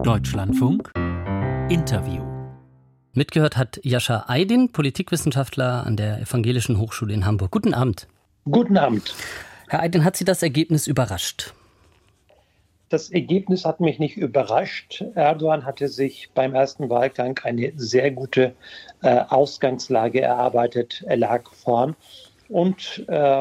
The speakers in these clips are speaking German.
Deutschlandfunk Interview. Mitgehört hat Jascha Aydin, Politikwissenschaftler an der Evangelischen Hochschule in Hamburg. Guten Abend. Guten Abend. Herr Aydin, hat Sie das Ergebnis überrascht? Das Ergebnis hat mich nicht überrascht. Erdogan hatte sich beim ersten Wahlgang eine sehr gute Ausgangslage erarbeitet. Er lag vorn und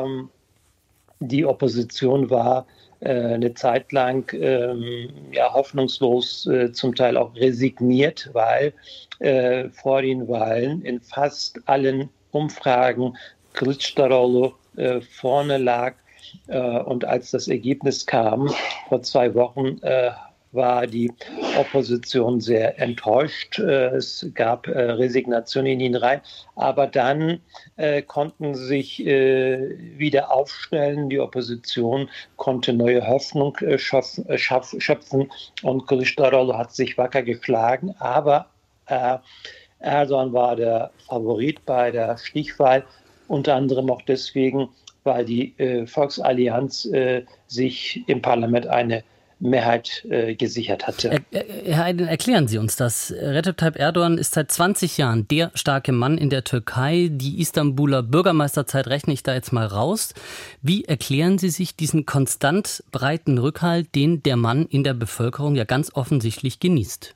die Opposition war eine Zeit lang hoffnungslos, zum Teil auch resigniert, weil vor den Wahlen in fast allen Umfragen Kılıçdaroğlu vorne lag. Und als das Ergebnis kam, vor 2 Wochen, war die Opposition sehr enttäuscht. Es gab Resignation in ihn rein. Aber dann konnten sie sich wieder aufstellen. Die Opposition konnte neue Hoffnung schöpfen. Und Kılıçdaroğlu hat sich wacker geschlagen. Aber Erdogan war der Favorit bei der Stichwahl. Unter anderem auch deswegen, weil die Volksallianz sich im Parlament eine Mehrheit gesichert hatte. Herr Aydin, erklären Sie uns das. Recep Tayyip Erdogan ist seit 20 Jahren der starke Mann in der Türkei. Die Istanbuler Bürgermeisterzeit rechne ich da jetzt mal raus. Wie erklären Sie sich diesen konstant breiten Rückhalt, den der Mann in der Bevölkerung ja ganz offensichtlich genießt?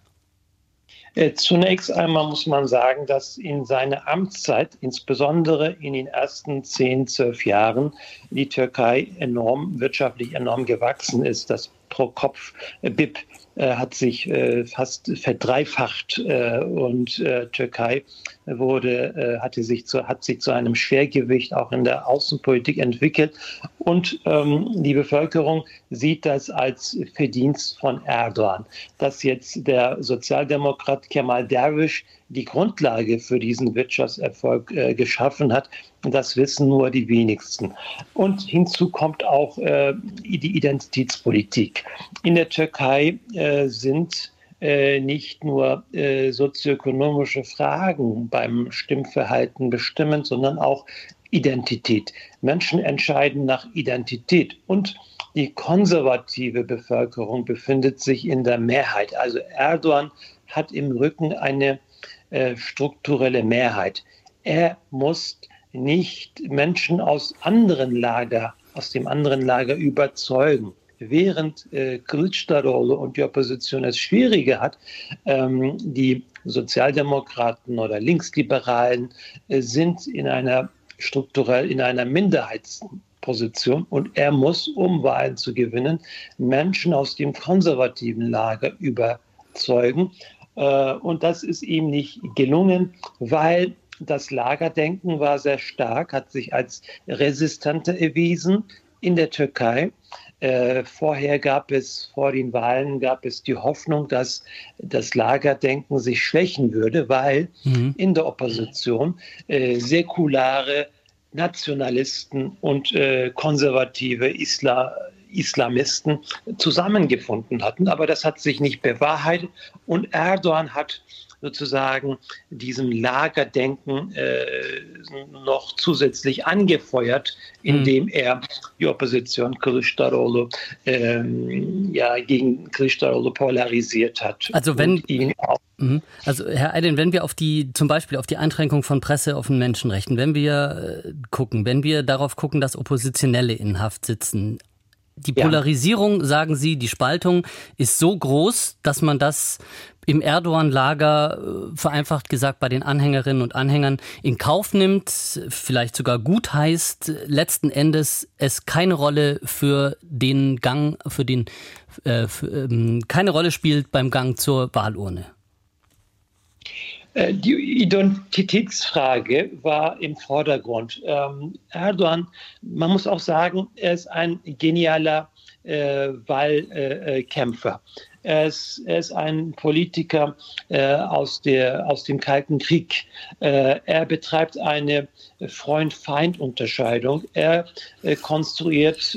Zunächst einmal muss man sagen, dass in seiner Amtszeit, insbesondere in den ersten 10, 12 Jahren, die Türkei wirtschaftlich enorm gewachsen ist. Das Pro-Kopf-BIP hat sich fast verdreifacht und Türkei hat sich zu einem Schwergewicht auch in der Außenpolitik entwickelt. Und die Bevölkerung sieht das als Verdienst von Erdogan, dass jetzt der Sozialdemokrat Kemal Derviş die Grundlage für diesen Wirtschaftserfolg geschaffen hat. Das wissen nur die wenigsten. Und hinzu kommt auch die Identitätspolitik. In der Türkei sind nicht nur sozioökonomische Fragen beim Stimmverhalten bestimmend, sondern auch Identität. Menschen entscheiden nach Identität und die konservative Bevölkerung befindet sich in der Mehrheit. Also Erdogan hat im Rücken eine strukturelle Mehrheit. Er muss nicht Menschen aus dem anderen Lager überzeugen. Während Kılıçdaroğlu und die Opposition es schwieriger hat, die Sozialdemokraten oder Linksliberalen sind in einer Minderheitsposition und er muss, um Wahlen zu gewinnen, Menschen aus dem konservativen Lager überzeugen. Und das ist ihm nicht gelungen, weil das Lagerdenken war sehr stark, hat sich als resistenter erwiesen in der Türkei. Vor den Wahlen gab es die Hoffnung, dass das Lagerdenken sich schwächen würde, weil in der Opposition säkulare Nationalisten und konservative Islamisten zusammengefunden hatten. Aber das hat sich nicht bewahrheitet und Erdogan hat sozusagen diesem Lagerdenken noch zusätzlich angefeuert, indem er die Opposition Kılıçdaroğlu gegen Kılıçdaroğlu polarisiert hat. Also Herr Aydin, wenn wir zum Beispiel auf die Einschränkung von Presse, auf Menschenrechten, wenn wir darauf gucken, dass Oppositionelle in Haft sitzen, die Polarisierung, sagen Sie, die Spaltung ist so groß, dass man das im Erdogan-Lager, vereinfacht gesagt, bei den Anhängerinnen und Anhängern in Kauf nimmt, vielleicht sogar gut heißt, letzten Endes es keine Rolle keine Rolle spielt beim Gang zur Wahlurne. Die Identitätsfrage war im Vordergrund. Erdogan, man muss auch sagen, er ist ein genialer Wahlkämpfer. Er ist ein Politiker aus dem Kalten Krieg. Er betreibt eine Freund-Feind-Unterscheidung. Er konstruiert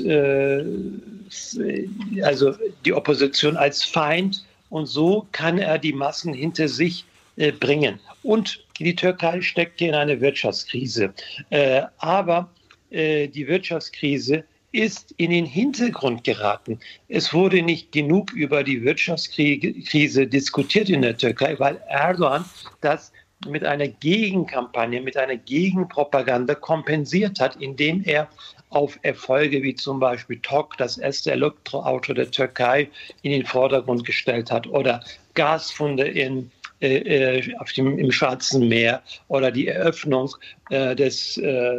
also die Opposition als Feind und so kann er die Massen hinter sich bringen. Und die Türkei steckt hier in einer Wirtschaftskrise. Aber die Wirtschaftskrise ist in den Hintergrund geraten. Es wurde nicht genug über die Wirtschaftskrise diskutiert in der Türkei, weil Erdogan das mit einer Gegenkampagne, mit einer Gegenpropaganda kompensiert hat, indem er auf Erfolge wie zum Beispiel TOG, das erste Elektroauto der Türkei, in den Vordergrund gestellt hat, oder Gasfunde im Schwarzen Meer oder die Eröffnung des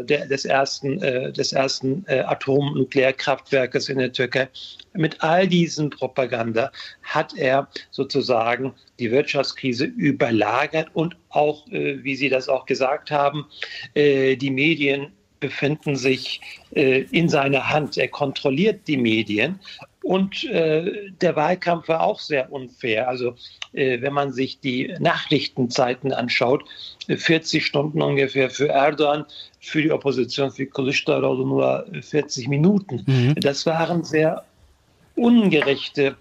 ersten Atomnuklearkraftwerkes in der Türkei. Mit all diesen Propaganda hat er sozusagen die Wirtschaftskrise überlagert und auch, wie Sie das auch gesagt haben, die Medien befinden sich in seiner Hand. Er kontrolliert die Medien. Und der Wahlkampf war auch sehr unfair. Also wenn man sich die Nachrichtenzeiten anschaut, 40 Stunden ungefähr für Erdogan, für die Opposition, für Kılıçdaroğlu nur 40 Minuten. Das waren sehr ungerechte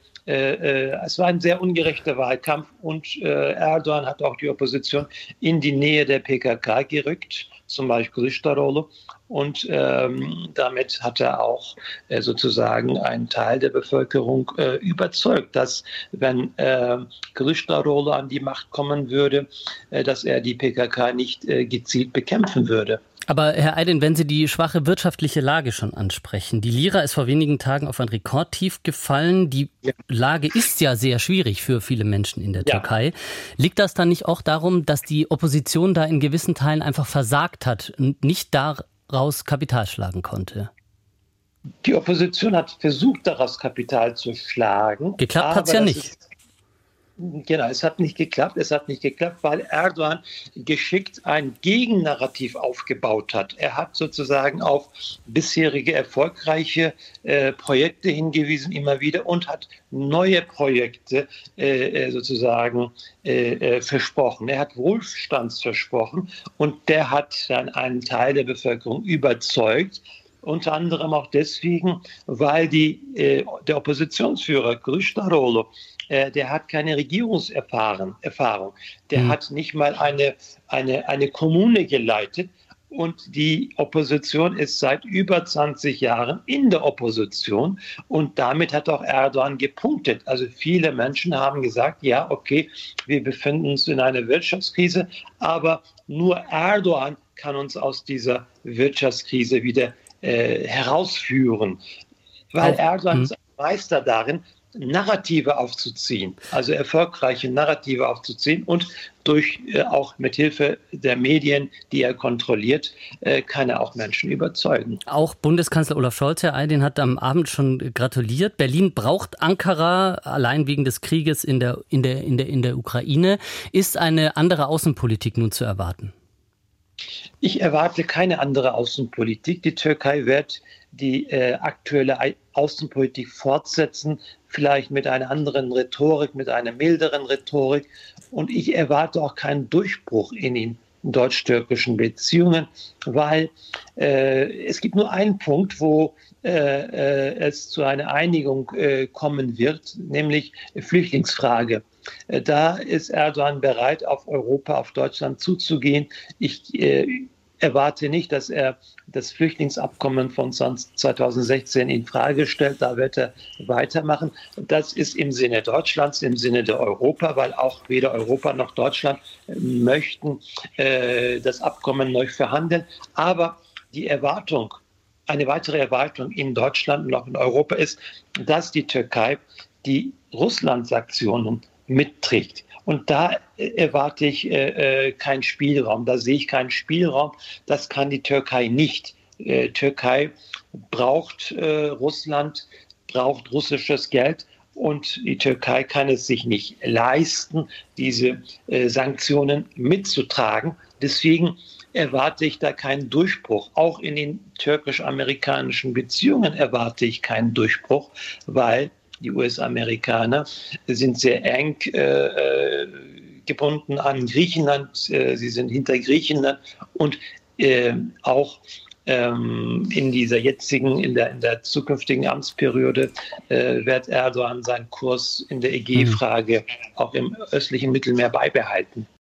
es war ein sehr ungerechter Wahlkampf und Erdogan hat auch die Opposition in die Nähe der PKK gerückt, zum Beispiel Kılıçdaroğlu. Und damit hat er auch sozusagen einen Teil der Bevölkerung überzeugt, dass wenn Kılıçdaroğlu an die Macht kommen würde, dass er die PKK nicht gezielt bekämpfen würde. Aber Herr Aydin, wenn Sie die schwache wirtschaftliche Lage schon ansprechen, die Lira ist vor wenigen Tagen auf ein Rekordtief gefallen. Die Lage ist ja sehr schwierig für viele Menschen in der Türkei. Liegt das dann nicht auch darum, dass die Opposition da in gewissen Teilen einfach versagt hat und nicht daraus Kapital schlagen konnte? Die Opposition hat versucht, daraus Kapital zu schlagen. Geklappt hat es ja nicht. Genau, es hat nicht geklappt, weil Erdogan geschickt ein Gegennarrativ aufgebaut hat. Er hat sozusagen auf bisherige erfolgreiche Projekte hingewiesen, immer wieder, und hat neue Projekte sozusagen versprochen. Er hat Wohlstand versprochen und der hat dann einen Teil der Bevölkerung überzeugt. Unter anderem auch deswegen, weil der Oppositionsführer Kılıçdaroğlu, der hat keine Regierungserfahrung. Der hat nicht mal eine Kommune geleitet. Und die Opposition ist seit über 20 Jahren in der Opposition. Und damit hat auch Erdogan gepunktet. Also viele Menschen haben gesagt, ja, okay, wir befinden uns in einer Wirtschaftskrise, aber nur Erdogan kann uns aus dieser Wirtschaftskrise wieder herausführen. Weil Erdogan ist ein Meister darin, Narrative aufzuziehen, also erfolgreiche Narrative aufzuziehen, und auch mit Hilfe der Medien, die er kontrolliert, kann er auch Menschen überzeugen. Auch Bundeskanzler Olaf Scholz, Herr Aydin, hat am Abend schon gratuliert. Berlin braucht Ankara, allein wegen des Krieges in der Ukraine. Ist eine andere Außenpolitik nun zu erwarten? Ich erwarte keine andere Außenpolitik. Die Türkei wird die aktuelle Außenpolitik fortsetzen, vielleicht mit einer anderen Rhetorik, mit einer milderen Rhetorik. Und ich erwarte auch keinen Durchbruch in den deutsch-türkischen Beziehungen, weil es gibt nur einen Punkt, wo es zu einer Einigung kommen wird, nämlich Flüchtlingsfrage. Da ist Erdogan bereit, auf Europa, auf Deutschland zuzugehen. Ich erwarte nicht, dass er das Flüchtlingsabkommen von 2016 in Frage stellt. Da wird er weitermachen. Das ist im Sinne Deutschlands, im Sinne der Europa, weil auch weder Europa noch Deutschland möchten das Abkommen neu verhandeln. Aber die Erwartung, eine weitere Erwartung in Deutschland und auch in Europa ist, dass die Türkei die Russland-Sanktionen mitträgt. Und da erwarte ich keinen Spielraum, da sehe ich keinen Spielraum. Das kann die Türkei nicht. Türkei braucht Russland, braucht russisches Geld, und die Türkei kann es sich nicht leisten, diese Sanktionen mitzutragen. Deswegen erwarte ich da keinen Durchbruch. Auch in den türkisch-amerikanischen Beziehungen erwarte ich keinen Durchbruch, weil die US-Amerikaner sind sehr eng gebunden an Griechenland. Sie sind hinter Griechenland, und auch in der zukünftigen Amtsperiode wird Erdogan seinen Kurs in der Ägäifrage auch im östlichen Mittelmeer beibehalten.